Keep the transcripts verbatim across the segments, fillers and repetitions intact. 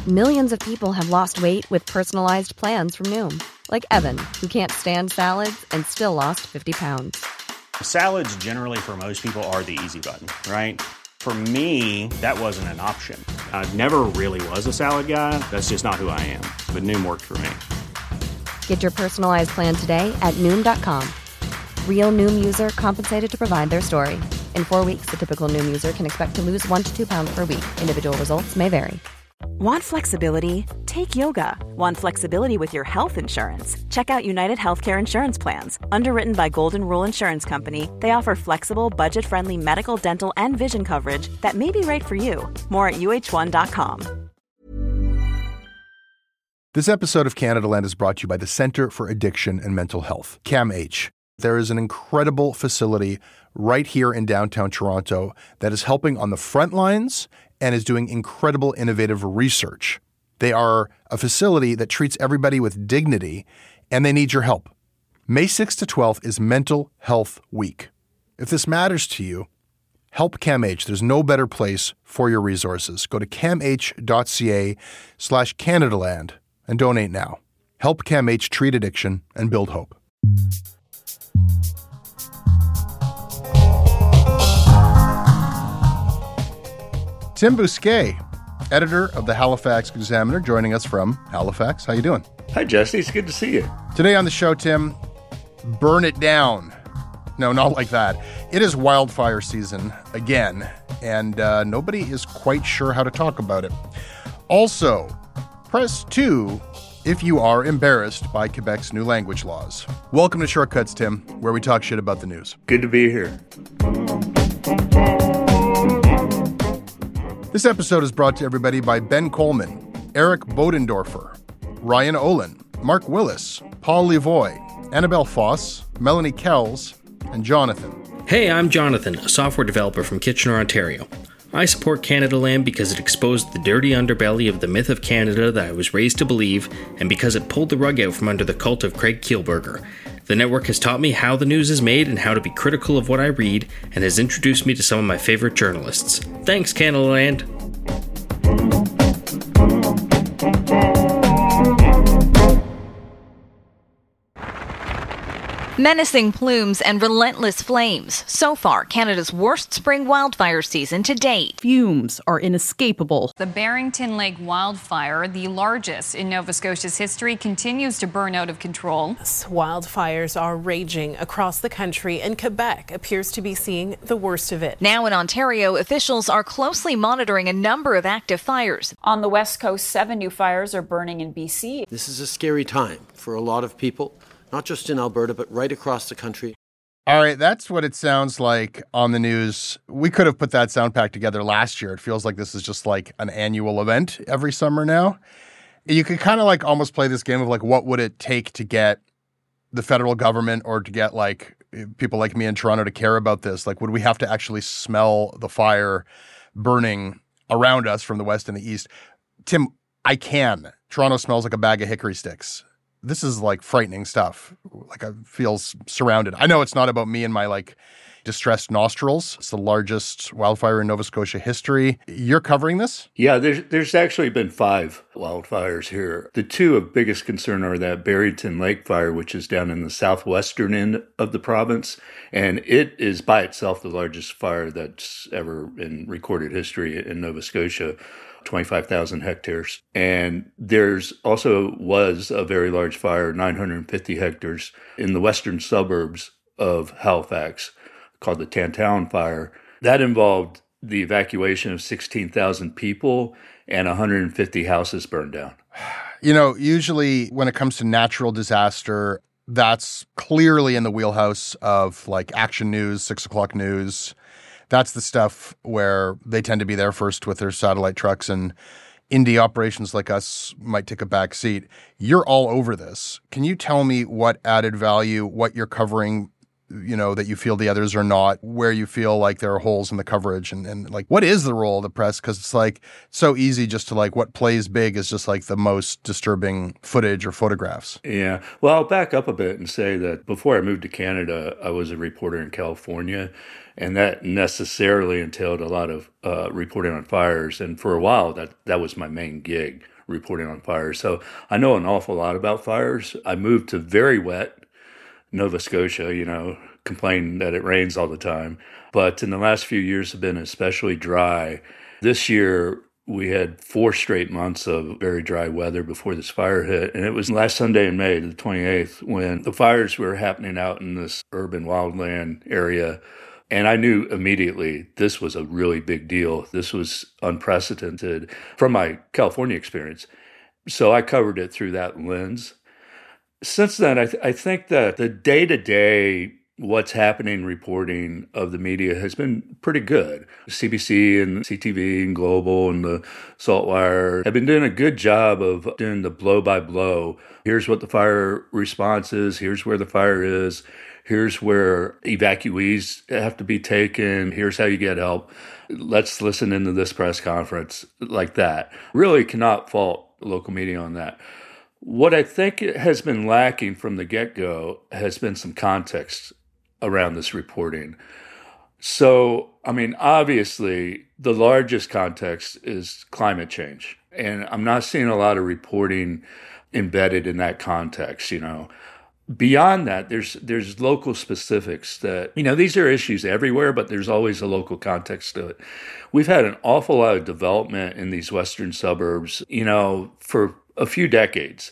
Millions of people have lost weight with personalized plans from Noom. Like Evan, who can't stand salads and still lost fifty pounds. Salads generally for most people are the easy button, right? For me, that wasn't an option. I never really was a salad guy. That's just not who I am. But Noom worked for me. Get your personalized plan today at Noom dot com. Real Noom user compensated to provide their story. In four weeks, the typical Noom user can expect to lose one to two pounds per week. Individual results may vary. Want flexibility? Take yoga. Want flexibility with your health insurance? Check out United Healthcare Insurance Plans. Underwritten by Golden Rule Insurance Company, they offer flexible, budget-friendly medical, dental, and vision coverage that may be right for you. More at U H one dot com. This episode of Canada Land is brought to you by the Centre for Addiction and Mental Health, CAMH. There is an incredible facility right here in downtown Toronto that is helping on the front lines and is doing incredible innovative research. They are a facility that treats everybody with dignity, and they need your help. May sixth to twelfth is Mental Health Week. If this matters to you, help CAMH. There's no better place for your resources. Go to camh.ca slash Canadaland and donate now. Help CAMH treat addiction and build hope. Tim Bousquet, editor of the Halifax Examiner, joining us from Halifax. How you doing? Hi, Jesse. It's good to see you. Today on the show, Tim, burn it down. No, not like that. It is wildfire season again, and uh, nobody is quite sure how to talk about it. Also, press two if you are embarrassed by Quebec's new language laws. Welcome to Shortcuts, Tim, where we talk shit about the news. Good to be here. This episode is brought to everybody by Ben Coleman, Eric Bodendorfer, Ryan Olin, Mark Willis, Paul Levoy, Annabelle Foss, Melanie Kells, and Jonathan. Hey, I'm Jonathan, a software developer from Kitchener, Ontario. I support Canada Land because it exposed the dirty underbelly of the myth of Canada that I was raised to believe, and because it pulled the rug out from under the cult of Craig Kielburger. The network has taught me how the news is made and how to be critical of what I read, and has introduced me to some of my favorite journalists. Thanks, Canada Land. Menacing plumes and relentless flames. So far, Canada's worst spring wildfire season to date. Fumes are inescapable. The Barrington Lake wildfire, the largest in Nova Scotia's history, continues to burn out of control. Wildfires are raging across the country, and Quebec appears to be seeing the worst of it. Now in Ontario, officials are closely monitoring a number of active fires. On the West Coast, seven new fires are burning in B C. This is a scary time for a lot of people. Not just in Alberta, but right across the country. All right, that's what it sounds like on the news. We could have put that sound pack together last year. It feels like this is just like an annual event every summer now. You could kind of like almost play this game of like, what would it take to get the federal government or to get like people like me in Toronto to care about this? Like, would we have to actually smell the fire burning around us from the west and the east? Tim, I can. Toronto smells like a bag of hickory sticks. This is like frightening stuff. Like I feel surrounded. I know it's not about me and my like distressed nostrils. It's the largest wildfire in Nova Scotia history. You're covering this? Yeah, there's, there's actually been five wildfires here. The two of biggest concern are that Barrington Lake fire, which is down in the southwestern end of the province. And it is by itself the largest fire that's ever in recorded history in Nova Scotia. twenty-five thousand hectares. And there's also was a very large fire, nine hundred fifty hectares, in the western suburbs of Halifax called the Tantown Fire. That involved the evacuation of sixteen thousand people and one hundred fifty houses burned down. You know, usually when it comes to natural disaster, that's clearly in the wheelhouse of like Action News, six o'clock news. That's the stuff where they tend to be there first with their satellite trucks, and indie operations like us might take a back seat. You're all over this. Can you tell me what added value, what you're covering you know, that you feel the others are not, where you feel like there are holes in the coverage, and, and like, what is the role of the press? Because it's like so easy just to like what plays big is just like the most disturbing footage or photographs. Yeah. Well, I'll back up a bit and say that before I moved to Canada, I was a reporter in California, and that necessarily entailed a lot of uh, reporting on fires. And for a while, that, that was my main gig, reporting on fires. So I know an awful lot about fires. I moved to very wet Nova Scotia, you know, complain that it rains all the time. But in the last few years have been especially dry. This year, we had four straight months of very dry weather before this fire hit. And it was last Sunday in May, the twenty-eighth, when the fires were happening out in this urban wildland area. And I knew immediately this was a really big deal. This was unprecedented from my California experience. So I covered it through that lens. Since then, I, th- I think that the day-to-day what's happening reporting of the media has been pretty good. C B C and C T V and Global and the Saltwire have been doing a good job of doing the blow-by-blow. Here's what the fire response is. Here's where the fire is. Here's where evacuees have to be taken. Here's how you get help. Let's listen into this press conference, like that. Really cannot fault local media on that. What I think has been lacking from the get-go has been some context around this reporting. So, I mean, obviously, the largest context is climate change. And I'm not seeing a lot of reporting embedded in that context, you know. Beyond that, there's there's local specifics that, you know, these are issues everywhere, but there's always a local context to it. We've had an awful lot of development in these western suburbs, you know, for a few decades,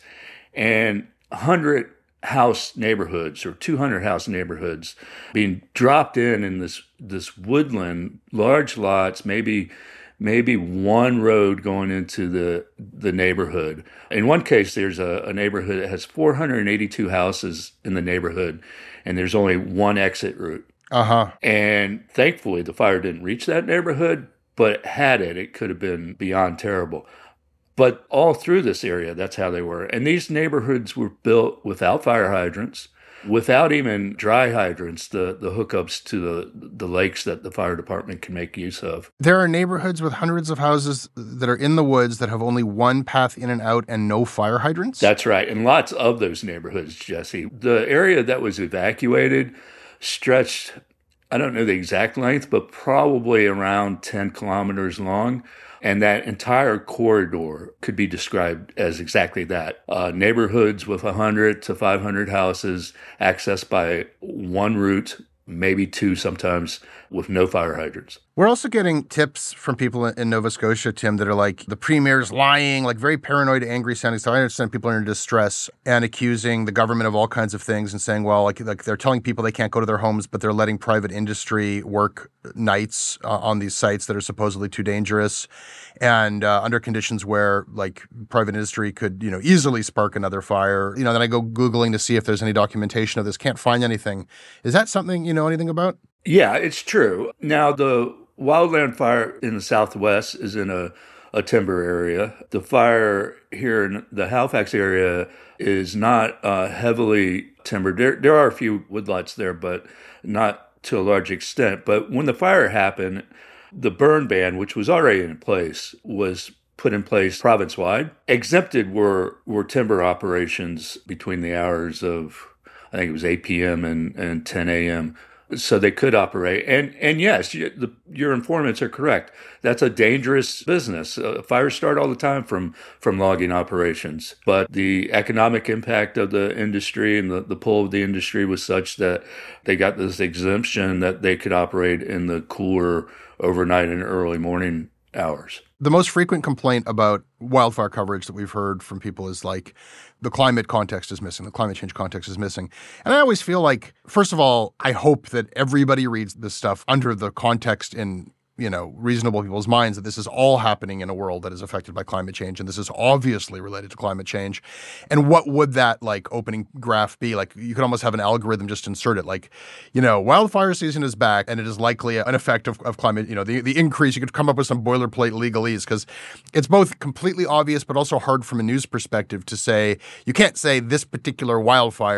and one hundred house neighborhoods or two hundred house neighborhoods being dropped in in this this woodland, large lots, maybe maybe one road going into the the neighborhood. In one case, there's a, a neighborhood that has four hundred eighty-two houses in the neighborhood, and there's only one exit route. Uh-huh. And thankfully, the fire didn't reach that neighborhood, but had it, it could have been beyond terrible. But all through this area, that's how they were. And these neighborhoods were built without fire hydrants, without even dry hydrants, the, the hookups to the, the lakes that the fire department can make use of. There are neighborhoods with hundreds of houses that are in the woods that have only one path in and out and no fire hydrants? That's right. And lots of those neighborhoods, Jesse. The area that was evacuated stretched, I don't know the exact length, but probably around ten kilometers long. And that entire corridor could be described as exactly that. Uh, neighborhoods with one hundred to five hundred houses accessed by one route, maybe two sometimes, with no fire hydrants. We're also getting tips from people in Nova Scotia, Tim, that are like, the premier's lying, like very paranoid, angry sounding. So I understand people are in distress and accusing the government of all kinds of things and saying, well, like, like they're telling people they can't go to their homes, but they're letting private industry work nights uh, on these sites that are supposedly too dangerous, and uh, under conditions where like private industry could, you know, easily spark another fire. You know, then I go Googling to see if there's any documentation of this. Can't find anything. Is that something you know anything about? Yeah, it's true. Now, the wildland fire in the Southwest is in a, a timber area. The fire here in the Halifax area is not uh, heavily timbered. There, there are a few woodlots there, but not to a large extent. But when the fire happened, the burn ban, which was already in place, was put in place province-wide. Exempted were, were timber operations between the hours of, I think it was eight p.m. and, and ten a.m., so they could operate. And and yes, you, the, your informants are correct. That's a dangerous business. Uh, fires start all the time from, from logging operations. But the economic impact of the industry and the, the pull of the industry was such that they got this exemption that they could operate in the cooler overnight and early morning hours. The most frequent complaint about wildfire coverage that we've heard from people is like, the climate context is missing. The climate change context is missing. And I always feel like, first of all, I hope that everybody reads this stuff under the context in, you know, reasonable people's minds that this is all happening in a world that is affected by climate change. And this is obviously related to climate change. And what would that like opening graph be? Like you could almost have an algorithm just insert it. Like, you know, wildfire season is back and it is likely an effect of, of climate, you know, the, the increase. You could come up with some boilerplate legalese because it's both completely obvious, but also hard from a news perspective to say, you can't say this particular wildfire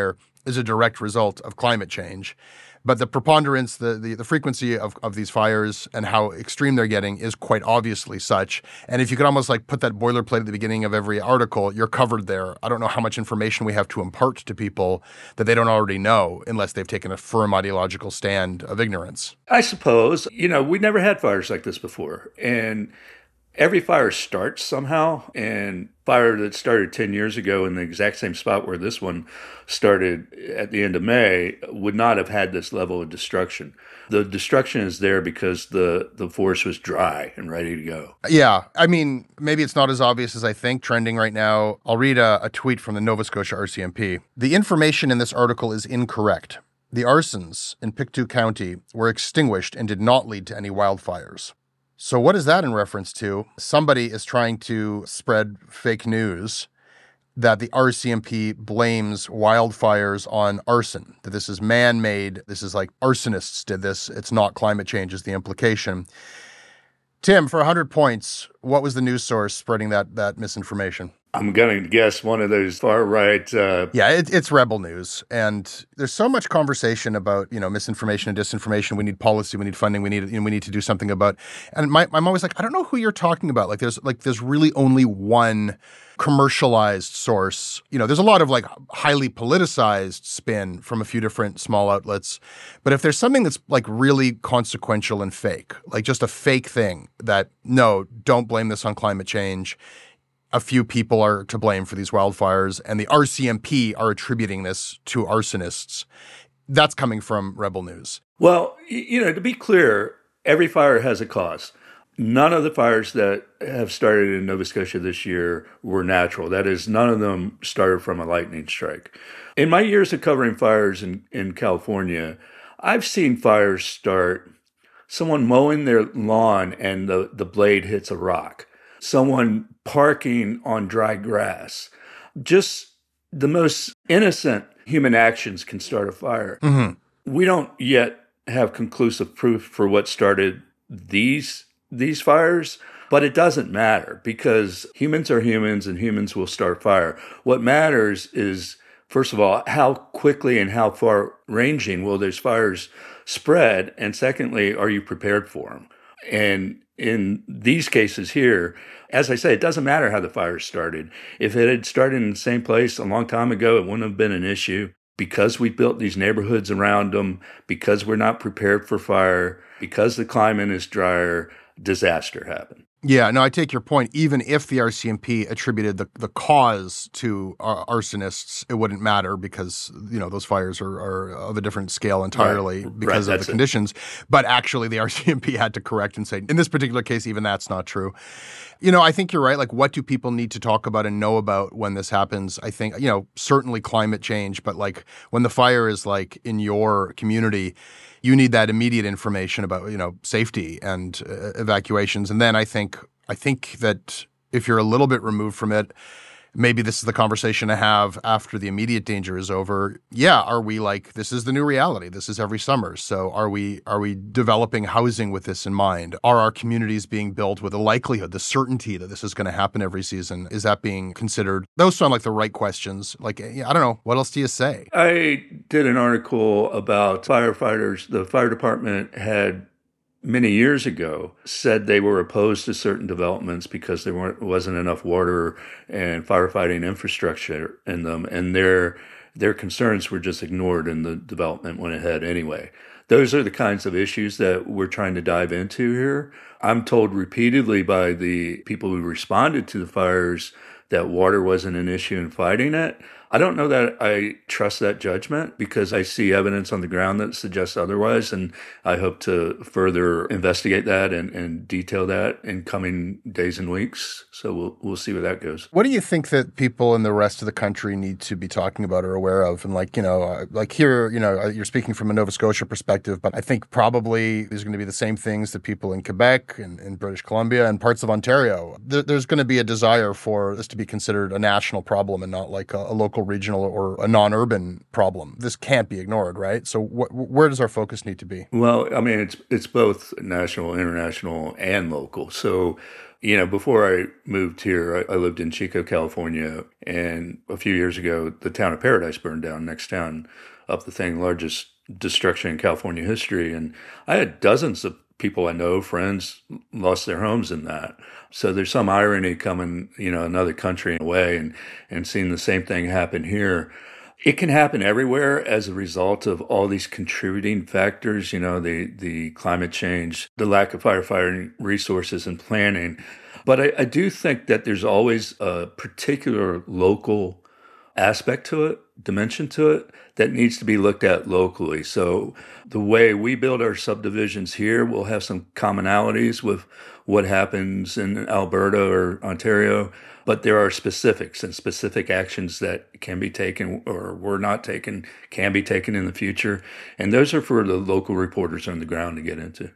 is a direct result of climate change. But the preponderance, the, the, the frequency of, of these fires and how extreme they're getting is quite obviously such. And if you could almost like put that boilerplate at the beginning of every article, you're covered there. I don't know how much information we have to impart to people that they don't already know unless they've taken a firm ideological stand of ignorance. I suppose. You know, we never had fires like this before. And every fire starts somehow, and fire that started ten years ago in the exact same spot where this one started at the end of May would not have had this level of destruction. The destruction is there because the, the forest was dry and ready to go. Yeah. I mean, maybe it's not as obvious as I think. Trending right now, I'll read a, a tweet from the Nova Scotia R C M P. The information in this article is incorrect. The arsons in Pictou County were extinguished and did not lead to any wildfires. So what is that in reference to? Somebody is trying to spread fake news that the R C M P blames wildfires on arson, that this is man-made, this is like arsonists did this, it's not climate change is the implication. Tim, for one hundred points, what was the news source spreading that that misinformation? I'm going to guess one of those far-right... Uh... Yeah, it, it's Rebel News. And there's so much conversation about, you know, misinformation and disinformation. We need policy, we need funding, we need you know, we need to do something about... And my, I'm always like, I don't know who you're talking about. Like, there's like there's really only one commercialized source. You know, there's a lot of, like, highly politicized spin from a few different small outlets. But if there's something that's, like, really consequential and fake, like just a fake thing that, no, don't blame this on climate change, a few people are to blame for these wildfires, and the R C M P are attributing this to arsonists. That's coming from Rebel News. Well, you know, to be clear, every fire has a cause. None of the fires that have started in Nova Scotia this year were natural. That is, none of them started from a lightning strike. In my years of covering fires in, in California, I've seen fires start, someone mowing their lawn and the, the blade hits a rock. Someone parking on dry grass. Just the most innocent human actions can start a fire. Mm-hmm. We don't yet have conclusive proof for what started these these fires, but it doesn't matter because humans are humans and humans will start fire. What matters is, first of all, how quickly and how far ranging will those fires spread? And secondly, are you prepared for them? And in these cases here, as I say, it doesn't matter how the fire started. If it had started in the same place a long time ago, it wouldn't have been an issue. Because we built these neighborhoods around them, because we're not prepared for fire, because the climate is drier, disaster happened. Yeah, no, I take your point. Even if the R C M P attributed the, the cause to uh, arsonists, it wouldn't matter because, you know, those fires are, are of a different scale entirely right. because right, of the it. conditions. But actually, the R C M P had to correct and say, in this particular case, even that's not true. You know, I think you're right. Like, what do people need to talk about and know about when this happens? I think, you know, certainly climate change, but like when the fire is like in your community, you need that immediate information about, you know, safety and uh, evacuations. And then I think I think that if you're a little bit removed from it, maybe this is the conversation to have after the immediate danger is over. Yeah, are we like, this is the new reality. This is every summer. So are we are we developing housing with this in mind? Are our communities being built with the likelihood, the certainty that this is going to happen every season? Is that being considered? Those sound like the right questions. Like, I don't know. What else do you say? I did an article about firefighters. The fire department had many years ago said they were opposed to certain developments because there weren't, wasn't enough water and firefighting infrastructure in them, and their their concerns were just ignored and the development went ahead anyway. Those are the kinds of issues that we're trying to dive into here. I'm told repeatedly by the people who responded to the fires that water wasn't an issue in fighting it. I don't know that I trust that judgment because I see evidence on the ground that suggests otherwise, and I hope to further investigate that and, and detail that in coming days and weeks. So we'll we'll see where that goes. What do you think that people in the rest of the country need to be talking about or aware of? And like, you know, uh, like here, you know, you're speaking from a Nova Scotia perspective, but I think probably there's going to be the same things that people in Quebec and in British Columbia and parts of Ontario. There, there's going to be a desire for this to be considered a national problem and not like a, a local, regional, or a non-urban problem. This can't be ignored, right? So wh- where does our focus need to be? Well, I mean, it's it's both national, international, and local. So You know, before I moved here, I, I lived in Chico, California, and a few years ago, the town of Paradise burned down, next town up the thing, largest destruction in California history. And I had dozens of people I know, friends, lost their homes in that. So there's some irony coming, you know, another country away and, and seeing the same thing happen here. It can happen everywhere as a result of all these contributing factors, you know, the, the climate change, the lack of firefighting resources and planning. But I, I do think that there's always a particular local aspect to it, dimension to it, that needs to be looked at locally. So the way we build our subdivisions here will have some commonalities with what happens in Alberta or Ontario, but there are specifics and specific actions that can be taken or were not taken, can be taken in the future. And those are for the local reporters on the ground to get into.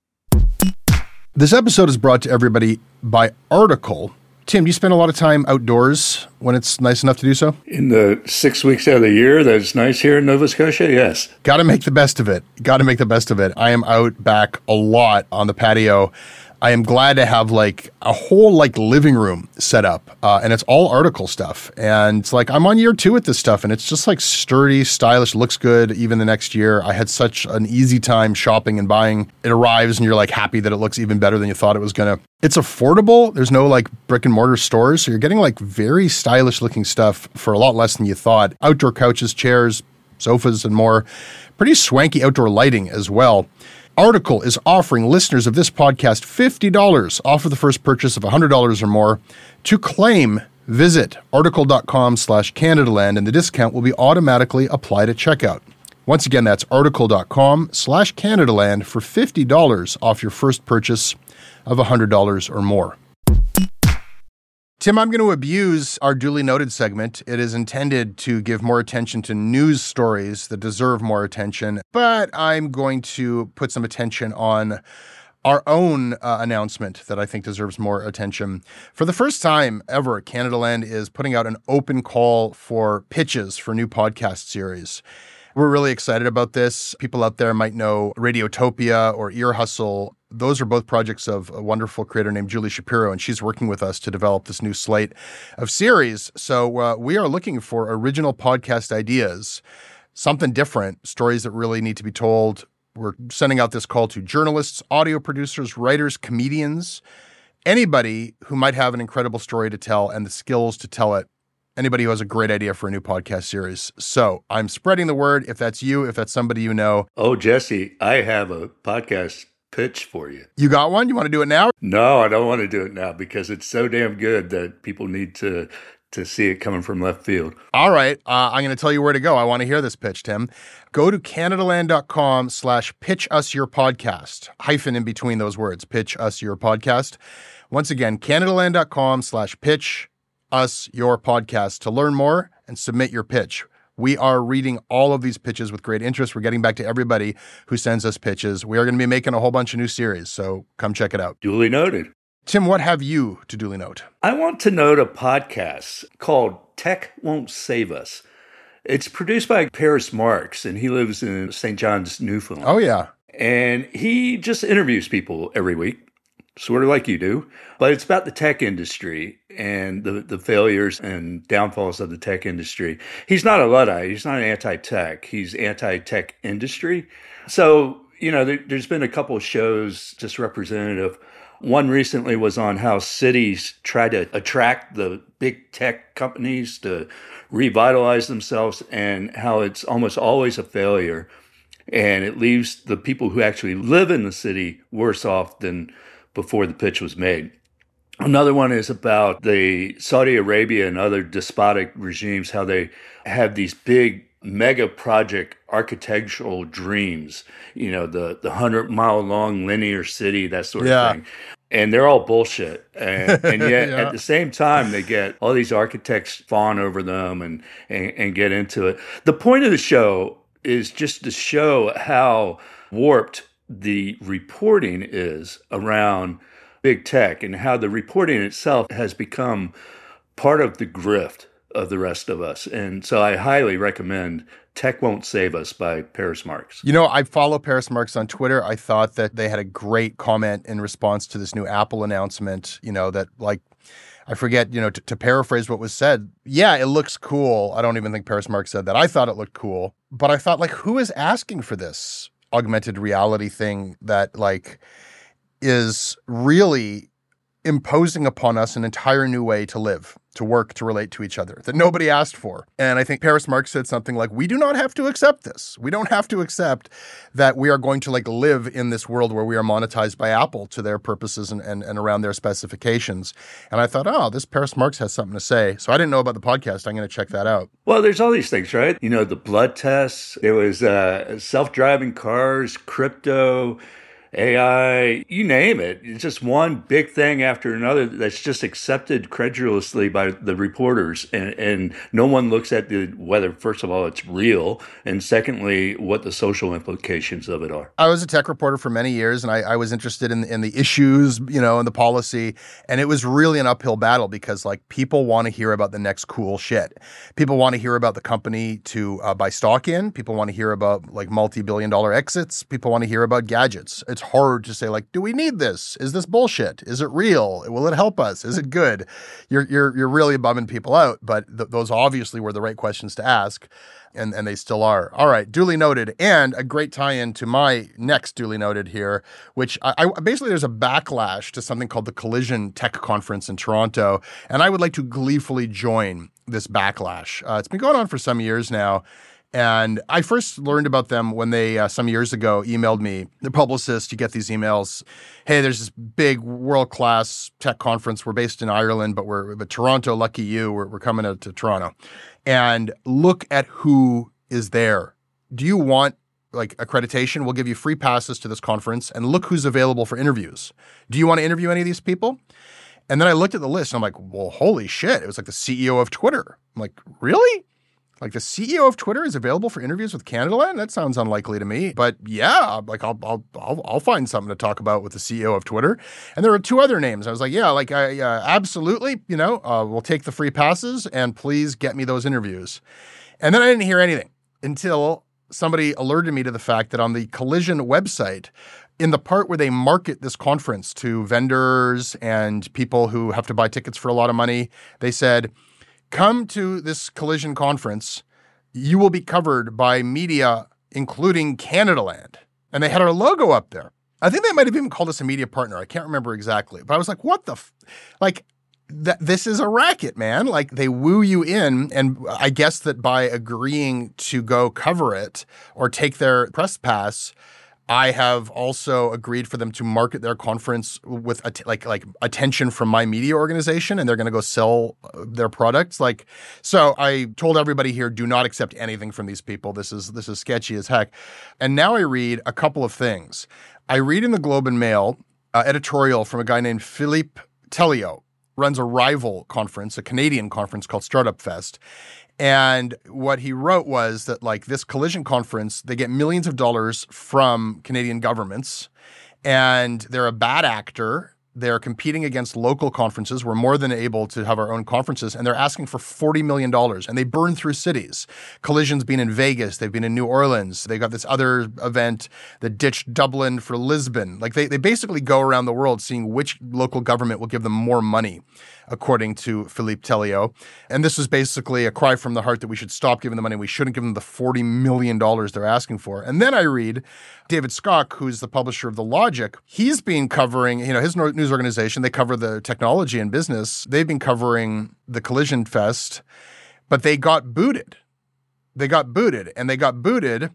This episode is brought to everybody by Article. Tim, do you spend a lot of time outdoors when it's nice enough to do so? In the six weeks out of the year that's nice here in Nova Scotia, yes. Got to make the best of it. Got to make the best of it. I am out back a lot on the patio. I am glad to have like a whole like living room set up, uh, and it's all Article stuff. And it's like I'm on year two with this stuff, and it's just like sturdy, stylish, looks good even the next year. I had such an easy time shopping and buying. It arrives, and you're like happy that it looks even better than you thought it was gonna. It's affordable. There's no like brick and mortar stores, so you're getting like very stylish looking stuff for a lot less than you thought. Outdoor couches, chairs, sofas, and more. Pretty swanky outdoor lighting as well. Article is offering listeners of this podcast fifty dollars off of the first purchase of one hundred dollars or more. To claim, visit article.com slash Canadaland, and the discount will be automatically applied at checkout. Once again, that's article.com slash Canadaland for fifty dollars off your first purchase of one hundred dollars or more. Tim, I'm going to abuse our duly noted segment. It is intended to give more attention to news stories that deserve more attention, but I'm going to put some attention on our own uh, announcement that I think deserves more attention. For the first time ever, Canadaland is putting out an open call for pitches for new podcast series. We're really excited about this. People out there might know Radiotopia or Ear Hustle. Those are both projects of a wonderful creator named Julie Shapiro, and she's working with us to develop this new slate of series. So uh, we are looking for original podcast ideas, something different, stories that really need to be told. We're sending out this call to journalists, audio producers, writers, comedians, anybody who might have an incredible story to tell and the skills to tell it. Anybody who has a great idea for a new podcast series. So I'm spreading the word. If that's you, if that's somebody you know. Oh, Jesse, I have a podcast pitch for you. You got one? You want to do it now? No, I don't want to do it now because it's so damn good that people need to to see it coming from left field. All right. Uh, I'm going to tell you where to go. I want to hear this pitch, Tim. Go to Canadaland.com slash pitch us your podcast. Hyphen in between those words. Pitch us your podcast. Once again, Canadaland.com slash pitch us your podcast to learn more and submit your pitch. We are reading all of these pitches with great interest. We're getting back to everybody who sends us pitches. We are going to be making a whole bunch of new series, so come check it out. Duly noted. Tim, what have you to duly note? I want to note a podcast called Tech Won't Save Us. It's produced by Paris Marks, and he lives in Saint John's, Newfoundland. Oh, yeah. And he just interviews people every week. Sort of like you do, but it's about the tech industry and the, the failures and downfalls of the tech industry. He's not a Luddite. He's not an anti-tech. He's anti-tech industry. So, you know, there, there's been a couple of shows just representative. One recently was on how cities try to attract the big tech companies to revitalize themselves and how it's almost always a failure. And it leaves the people who actually live in the city worse off than before the pitch was made. Another one is about the Saudi Arabia and other despotic regimes, how they have these big mega project architectural dreams, you know, the, the hundred mile long linear city, that sort yeah. of thing. And they're all bullshit. And, and yet yeah. at the same time, they get all these architects fawn over them and, and, and get into it. The point of the show is just to show how warped the reporting is around big tech and how the reporting itself has become part of the grift of the rest of us. And so I highly recommend Tech Won't Save Us by Paris Marx. You know, I follow Paris Marx on Twitter. I thought that they had a great comment in response to this new Apple announcement, you know, that like, I forget, you know, to, to paraphrase what was said. Yeah, it looks cool. I don't even think Paris Marx said that. I thought it looked cool. But I thought, like, who is asking for this augmented reality thing that, like, is really imposing upon us an entire new way to live, to work, to relate to each other that nobody asked for? And I think Paris Marx said something like, we do not have to accept this. We don't have to accept that we are going to like live in this world where we are monetized by Apple to their purposes and, and, and around their specifications. And I thought, oh, this Paris Marx has something to say. So I didn't know about the podcast. I'm going to check that out. Well, there's all these things, right? You know, the blood tests, there was uh, self-driving cars, crypto, A I, you name it. It's just one big thing after another that's just accepted credulously by the reporters. And, and no one looks at the whether, first of all, it's real, and secondly, what the social implications of it are. I was a tech reporter for many years, and I, I was interested in, in the issues, you know, and the policy. And it was really an uphill battle because, like, people want to hear about the next cool shit. People want to hear about the company to uh, buy stock in. People want to hear about, like, multi-billion dollar exits. People want to hear about gadgets. It's hard to say, like, do we need this? Is this bullshit? Is it real? Will it help us? Is it good? You're you're you're really bumming people out, but th- those obviously were the right questions to ask, and, and they still are. All right, duly noted, and a great tie-in to my next duly noted here, which I, I basically there's a backlash to something called the Collision Tech Conference in Toronto, and I would like to gleefully join this backlash. Uh, it's been going on for some years now. And I first learned about them when they, uh, some years ago, emailed me, the publicist. You get these emails. Hey, there's this big world-class tech conference. We're based in Ireland, but we're but Toronto, lucky you, we're, we're coming to, to Toronto. And look at who is there. Do you want, like, accreditation? We'll give you free passes to this conference. And look who's available for interviews. Do you want to interview any of these people? And then I looked at the list, and I'm like, well, holy shit. It was like the C E O of Twitter. I'm like, really? Like the C E O of Twitter is available for interviews with Canadaland? That sounds unlikely to me. But yeah, like I'll I'll I'll, I'll find something to talk about with the C E O of Twitter. And there were two other names. I was like, yeah, like I uh, absolutely, you know, uh, we'll take the free passes and please get me those interviews. And then I didn't hear anything until somebody alerted me to the fact that on the Collision website, in the part where they market this conference to vendors and people who have to buy tickets for a lot of money, they said, come to this Collision conference. You will be covered by media, including Canadaland. And they had our logo up there. I think they might have even called us a media partner. I can't remember exactly. But I was like, what the f-? Like, th- this is a racket, man. Like, they woo you in. And I guess that by agreeing to go cover it or take their press pass, I have also agreed for them to market their conference with att- like like attention from my media organization, and they're going to go sell their products. Like, so I told everybody here, do not accept anything from these people. This is this is sketchy as heck. And now I read a couple of things. I read in the Globe and Mail uh, editorial from a guy named Philippe Telliot, runs a rival conference, a Canadian conference called Startup Fest. And what he wrote was that, like, this Collision conference, they get millions of dollars from Canadian governments, and they're a bad actor. They're competing against local conferences. We're more than able to have our own conferences, and they're asking for forty million dollars, and they burn through cities. Collision's been in Vegas. They've been in New Orleans. They got this other event that ditched Dublin for Lisbon. Like, they, they basically go around the world seeing which local government will give them more money, according to Philippe Telliot. And this is basically a cry from the heart that we should stop giving them money. We shouldn't give them the forty million dollars they're asking for. And then I read David Skok, who's the publisher of The Logic. He's been covering, you know, his news organization, they cover the technology and business. They've been covering the Collision Fest, but they got booted. They got booted, and they got booted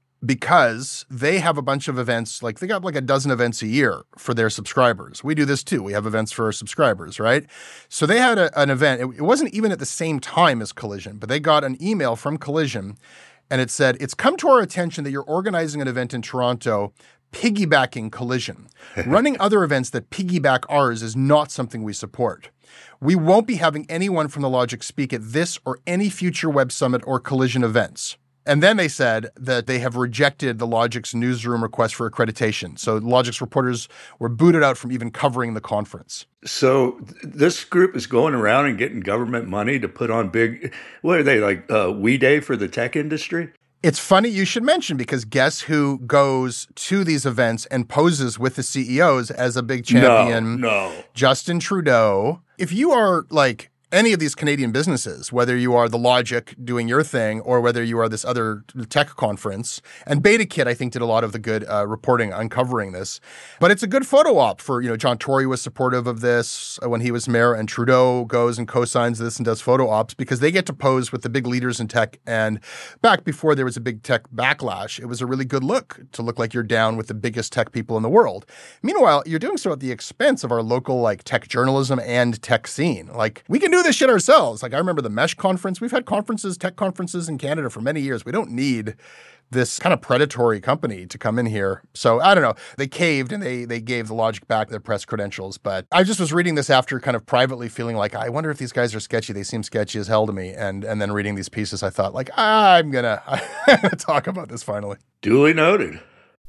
because they have a bunch of events, like they got like a dozen events a year for their subscribers. We do this too. We have events for our subscribers, right? So they had a, an event. It, it wasn't even at the same time as Collision, but they got an email from Collision, and it said, it's come to our attention that you're organizing an event in Toronto piggybacking Collision. Running other events that piggyback ours is not something we support. We won't be having anyone from The Logic speak at this or any future Web Summit or Collision events. And then they said that they have rejected the Logix newsroom request for accreditation. So Logix reporters were booted out from even covering the conference. So th- this group is going around and getting government money to put on big, what are they, like uh, We Day for the tech industry? It's funny you should mention, because guess who goes to these events and poses with the C E Os as a big champion? No, no. Justin Trudeau. If you are like any of these Canadian businesses, whether you are the Logic doing your thing or whether you are this other tech conference, and BetaKit, I think, did a lot of the good uh, reporting uncovering this. But it's a good photo op for, you know, John Tory was supportive of this when he was mayor, and Trudeau goes and co-signs this and does photo ops because they get to pose with the big leaders in tech. And back before there was a big tech backlash, it was a really good look to look like you're down with the biggest tech people in the world. Meanwhile, you're doing so at the expense of our local like tech journalism and tech scene. Like, we can do this shit ourselves. Like, I remember the Mesh conference. We've had conferences, tech conferences in Canada for many years. We don't need this kind of predatory company to come in here. So I don't know. They caved and they they gave the Logic back their press credentials. But I just was reading this after kind of privately feeling like, I wonder if these guys are sketchy. They seem sketchy as hell to me. And and then reading these pieces, I thought like, I'm gonna talk about this finally. Duly noted.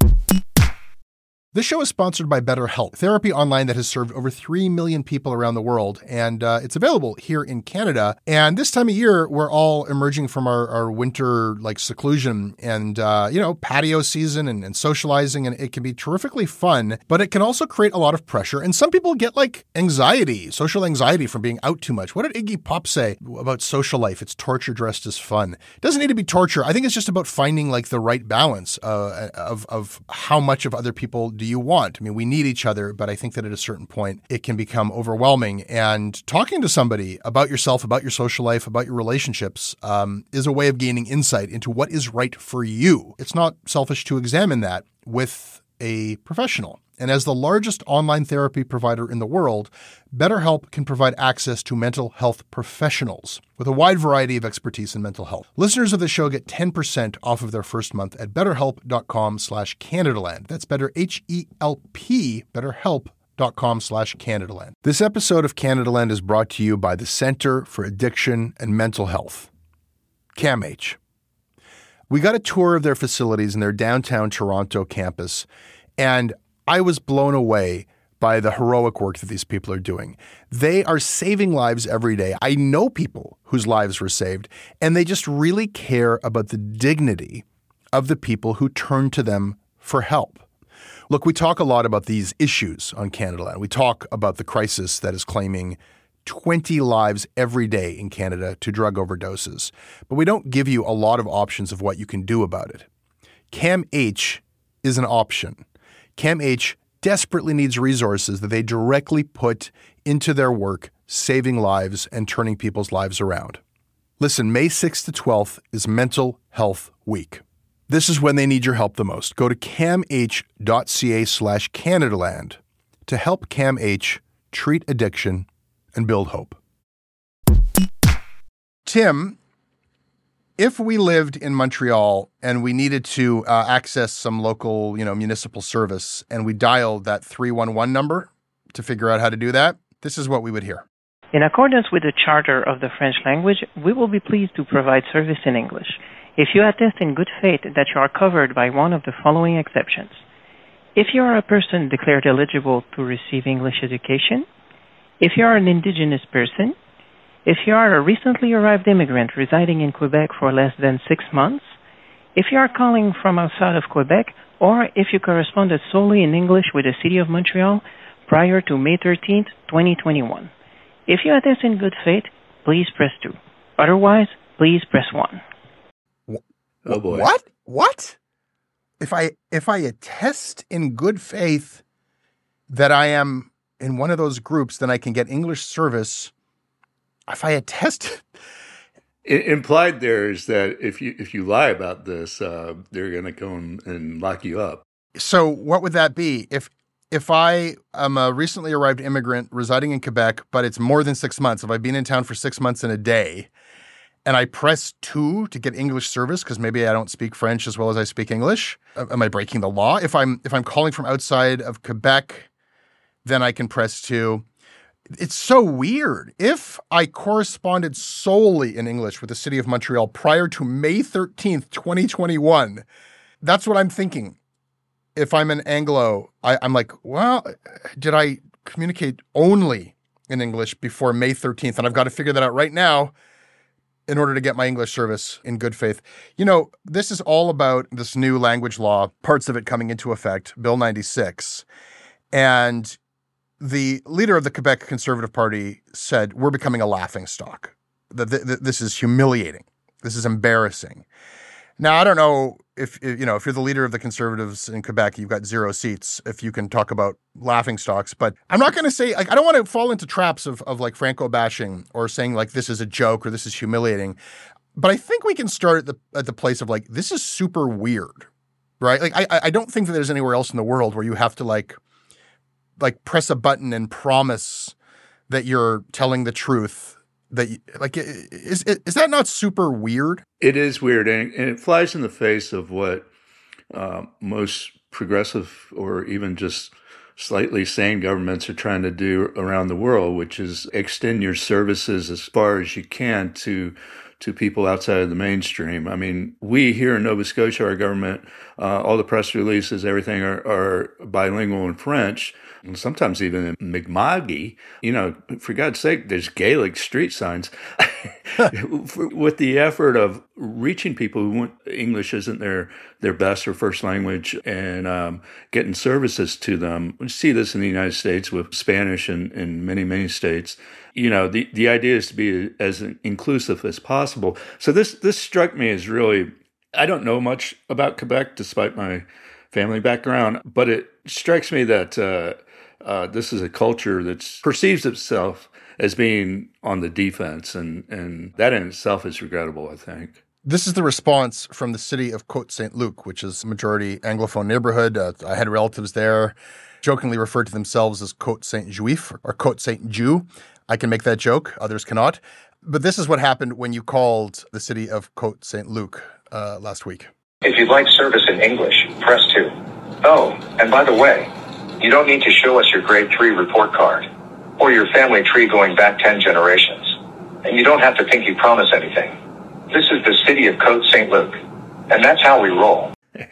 This show is sponsored by BetterHelp, therapy online that has served over three million people around the world, and uh, it's available here in Canada. And this time of year, we're all emerging from our, our winter like seclusion and, uh, you know, patio season and, and socializing, and it can be terrifically fun, but it can also create a lot of pressure. And some people get like anxiety, social anxiety from being out too much. What did Iggy Pop say about social life? It's torture dressed as fun. It doesn't need to be torture. I think it's just about finding like the right balance uh, of, of how much of other people do you want. I mean, we need each other, but I think that at a certain point, it can become overwhelming. And talking to somebody about yourself, about your social life, about your relationships um, is a way of gaining insight into what is right for you. It's not selfish to examine that with a professional. And as the largest online therapy provider in the world, BetterHelp can provide access to mental health professionals with a wide variety of expertise in mental health. Listeners of the show get ten percent off of their first month at betterhelp.com slash Canadaland. That's better, H E L P, betterhelp.com slash Canadaland. This episode of Canadaland is brought to you by the Center for Addiction and Mental Health, CAMH. We got a tour of their facilities in their downtown Toronto campus, and I was blown away by the heroic work that these people are doing. They are saving lives every day. I know people whose lives were saved, and they just really care about the dignity of the people who turn to them for help. Look, we talk a lot about these issues on Canadaland. We talk about the crisis that is claiming twenty lives every day in Canada to drug overdoses, but we don't give you a lot of options of what you can do about it. CAMH is an option. CAMH desperately needs resources that they directly put into their work, saving lives and turning people's lives around. Listen, May sixth to twelfth is Mental Health Week. This is when they need your help the most. Go to camh.ca slash Canadaland to help CAMH treat addiction and build hope. Tim, if we lived in Montreal and we needed to uh, access some local, you know, municipal service, and we dialed that three one one number to figure out how to do that, this is what we would hear. In accordance with the Charter of the French language, we will be pleased to provide service in English. If you attest in good faith that you are covered by one of the following exceptions. If you are a person declared eligible to receive English education, if you are an Indigenous person, if you are a recently arrived immigrant residing in Quebec for less than six months, if you are calling from outside of Quebec, or if you corresponded solely in English with the City of Montreal prior to May thirteenth, twenty twenty-one. If you attest in good faith, please press two. Otherwise, please press one. Oh boy. What? What? If I if I attest in good faith that I am in one of those groups, then I can get English service. If I attest, it implied there is that if you if you lie about this, uh, they're going to come and lock you up. So what would that be? If if I am a recently arrived immigrant residing in Quebec, but it's more than six months, if I've been in town for six months and a day, and I press two to get English service because maybe I don't speak French as well as I speak English, am I breaking the law? If I'm if I'm calling from outside of Quebec, then I can press two. It's so weird. If I corresponded solely in English with the city of Montreal prior to May thirteenth, twenty twenty-one, that's what I'm thinking. If I'm an Anglo, I, I'm like, well, did I communicate only in English before May thirteenth? And I've got to figure that out right now in order to get my English service in good faith. You know, this is all about this new language law, parts of it coming into effect, Bill ninety-six. And the leader of the Quebec Conservative Party said, we're becoming a laughingstock. This is humiliating. This is embarrassing. Now, I don't know if, you know, if you're the leader of the Conservatives in Quebec, you've got zero seats, if you can talk about laughingstocks. But I'm not going to say, like, I don't want to fall into traps of, of like Franco bashing or saying like this is a joke or this is humiliating. But I think we can start at the at the place of like, this is super weird, right? Like, I I don't think that there's anywhere else in the world where you have to like, like press a button and promise that you're telling the truth. That you, like is is that not super weird? It is weird, and, and it flies in the face of what uh, most progressive or even just slightly sane governments are trying to do around the world, which is extend your services as far as you can to to people outside of the mainstream. I mean, we here in Nova Scotia, our government, uh, all the press releases, everything are, are bilingual in French, and sometimes even in Mi'kma'ki. You know, for God's sake, there's Gaelic street signs. With the effort of reaching people who want, English isn't their, their best or first language, and um, getting services to them. We see this in the United States with Spanish in, in many, many states. You know, the, the idea is to be as inclusive as possible. So this this struck me as really, I don't know much about Quebec despite my family background, but it strikes me that uh, uh, this is a culture that perceives itself as being on the defense, and, and that in itself is regrettable, I think. This is the response from the city of Côte-Saint-Luc, which is a majority Anglophone neighborhood. Uh, I had relatives there, jokingly referred to themselves as Côte-Saint-Juif or Côte-Saint-Jew. I can make that joke. Others cannot. But this is what happened when you called the city of Côte-Saint-Luc uh, last week. If you'd like service in English, press two. Oh, and by the way, you don't need to show us your grade three report card or your family tree going back ten generations. And you don't have to pinky promise anything. This is the city of Côte-Saint-Luc, and that's how we roll.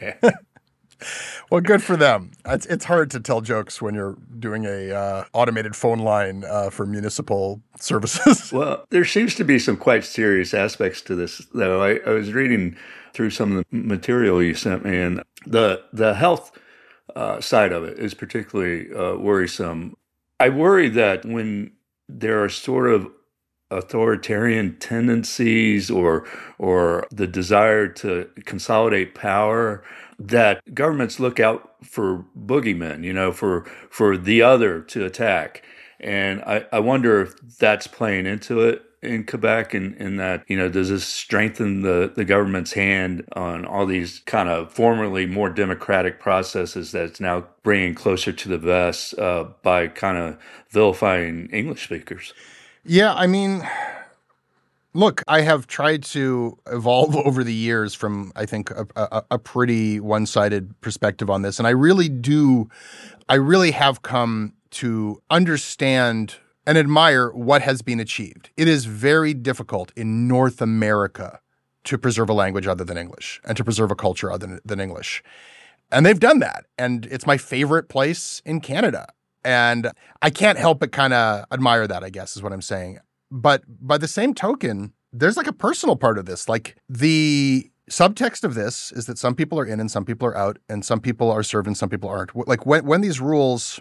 Well, good for them. It's it's hard to tell jokes when you're doing a uh, automated phone line uh, for municipal services. Well, there seems to be some quite serious aspects to this, though. I, I was reading through some of the material you sent me, and the the health uh, side of it is particularly uh, worrisome. I worry that when there are sort of authoritarian tendencies or or the desire to consolidate power, that governments look out for boogeymen, you know, for for the other to attack. And I, I wonder if that's playing into it in Quebec, and in, in that, you know, does this strengthen the, the government's hand on all these kind of formerly more democratic processes that's now bringing closer to the vest uh, by kind of vilifying English speakers? Yeah, I mean, look, I have tried to evolve over the years from, I think, a, a, a pretty one-sided perspective on this. And I really do, I really have come to understand and admire what has been achieved. It is very difficult in North America to preserve a language other than English and to preserve a culture other than English. And they've done that. And it's my favorite place in Canada. And I can't help but kind of admire that, I guess, is what I'm saying. But by the same token, there's like a personal part of this. Like the subtext of this is that some people are in and some people are out, and some people are served and some people aren't. Like when, when these rules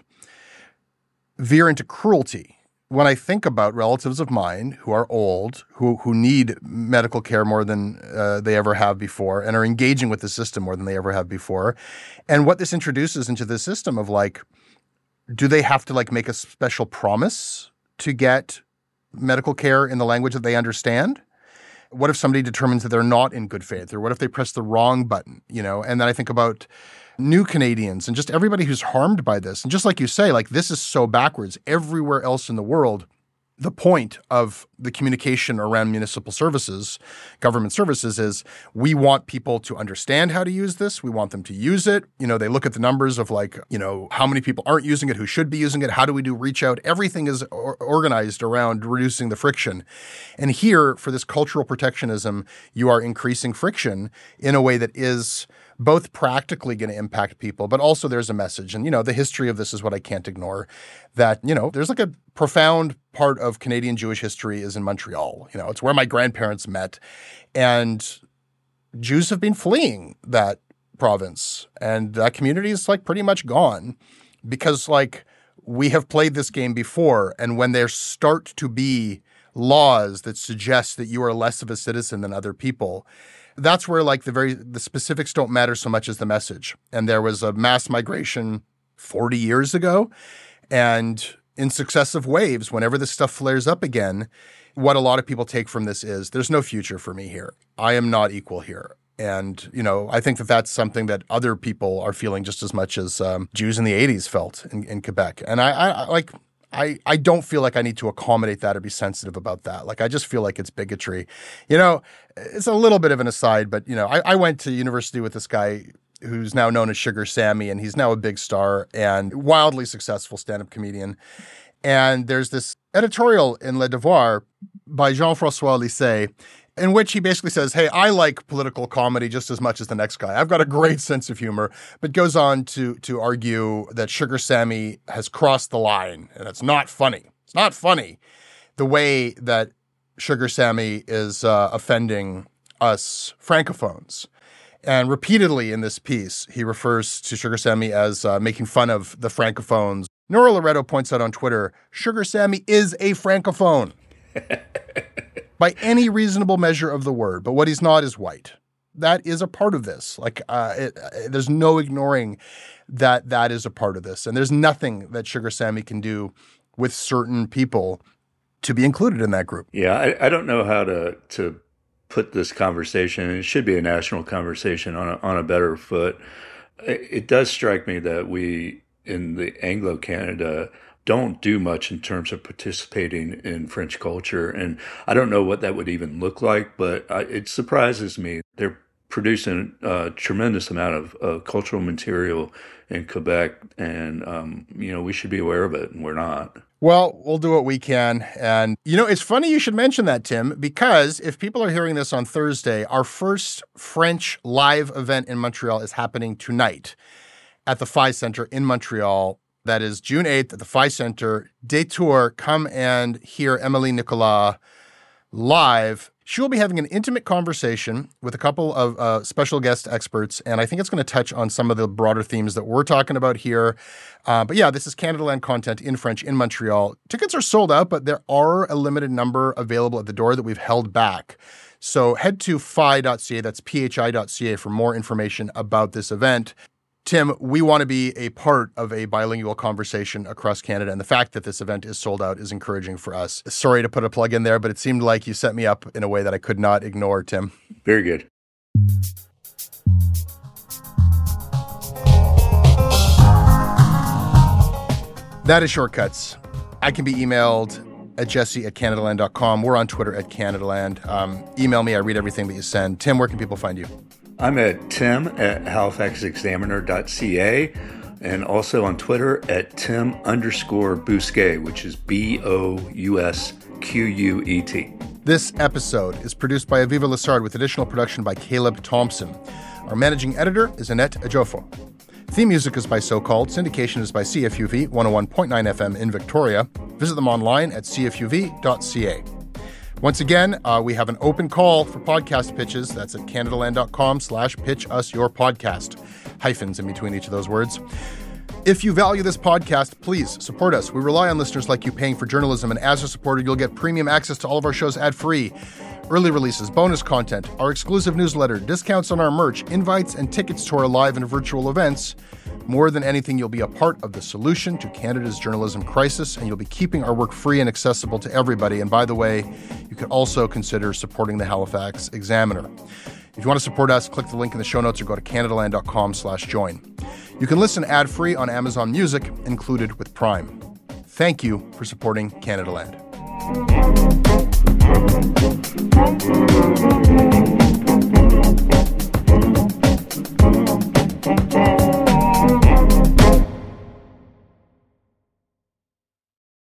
veer into cruelty, when I think about relatives of mine who are old, who who need medical care more than uh, they ever have before, and are engaging with the system more than they ever have before, and what this introduces into the system of like, do they have to like make a special promise to get medical care in the language that they understand? What if somebody determines that they're not in good faith? Or what if they press the wrong button, you know? And then I think about new Canadians and just everybody who's harmed by this. And just like you say, like this is so backwards. Everywhere else in the world, the point of the communication around municipal services, government services, is we want people to understand how to use this. We want them to use it. You know, they look at the numbers of like, you know, how many people aren't using it, who should be using it, how do we do reach out? Everything is or- organized around reducing the friction. And here, for this cultural protectionism, you are increasing friction in a way that is both practically going to impact people, but also there's a message. And, you know, the history of this is what I can't ignore, that, you know, there's like a profound part of Canadian Jewish history is in Montreal. You know, it's where my grandparents met. And Jews have been fleeing that province. And that community is like pretty much gone because like we have played this game before. And when there start to be laws that suggest that you are less of a citizen than other people, that's where like the very the specifics don't matter so much as the message. And there was a mass migration forty years ago, and in successive waves, whenever this stuff flares up again, what a lot of people take from this is there's no future for me here. I am not equal here. And, you know, I think that that's something that other people are feeling just as much as um, Jews in the eighties felt in, in Quebec. And I, I, I like I, I don't feel like I need to accommodate that or be sensitive about that. Like, I just feel like it's bigotry. You know, it's a little bit of an aside, but, you know, I, I went to university with this guy who's now known as Sugar Sammy, and he's now a big star and wildly successful stand-up comedian. And there's this editorial in Le Devoir by Jean-François Lisset in which he basically says, hey, I like political comedy just as much as the next guy. I've got a great sense of humor, but goes on to to argue that Sugar Sammy has crossed the line, and it's not funny. It's not funny the way that Sugar Sammy is uh, offending us Francophones. And repeatedly in this piece, he refers to Sugar Sammy as uh, making fun of the Francophones. Nora Loretto points out on Twitter, Sugar Sammy is a Francophone. By any reasonable measure of the word, but what he's not is white. That is a part of this. Like, uh, it, uh, there's no ignoring that that is a part of this. And there's nothing that Sugar Sammy can do with certain people to be included in that group. Yeah, I, I don't know how to to put this conversation, it should be a national conversation, on a, on a better foot. It, it does strike me that we, in the Anglo-Canada, don't do much in terms of participating in French culture. And I don't know what that would even look like, but I, it surprises me. They're producing a tremendous amount of uh, cultural material in Quebec, and, um, you know, we should be aware of it, and we're not. Well, we'll do what we can. And, you know, it's funny you should mention that, Tim, because if people are hearing this on Thursday, our first French live event in Montreal is happening tonight at the Phi Center in Montreal. That is June eighth at the Phi Center. Detour, come and hear Emily Nicolas live. She will be having an intimate conversation with a couple of uh, special guest experts, and I think it's going to touch on some of the broader themes that we're talking about here. Uh, but yeah, this is Canadaland content in French in Montreal. Tickets are sold out, but there are a limited number available at the door that we've held back. So head to phi dot c a, that's P H I dot C A, for more information about this event. Tim, we want to be a part of a bilingual conversation across Canada, and the fact that this event is sold out is encouraging for us. Sorry to put a plug in there, but it seemed like you set me up in a way that I could not ignore, Tim. Very good. That is Shortcuts. I can be emailed at jesse at canadaland dot com. We're on Twitter at Canadaland. Um, email me. I read everything that you send. Tim, where can people find you? I'm at tim at halifax examiner dot c a, and also on Twitter at tim underscore Bousquet, which is B O U S Q U E T. This episode is produced by Aviva Lessard with additional production by Caleb Thompson. Our managing editor is Annette Ajofo. Theme music is by So Called. Syndication is by C F U V one oh one point nine F M in Victoria. Visit them online at c f u v dot c a. Once again, uh, we have an open call for podcast pitches. That's at canadaland.com slash pitch us your podcast. Hyphens in between each of those words. If you value this podcast, please support us. We rely on listeners like you paying for journalism, and as a supporter, you'll get premium access to all of our shows ad-free. Early releases, bonus content, our exclusive newsletter, discounts on our merch, invites and tickets to our live and virtual events. More than anything, you'll be a part of the solution to Canada's journalism crisis, and you'll be keeping our work free and accessible to everybody. And by the way, you could also consider supporting the Halifax Examiner. If you want to support us, click the link in the show notes or go to canadaland.com slash join. You can listen ad-free on Amazon Music, included with Prime. Thank you for supporting Canadaland.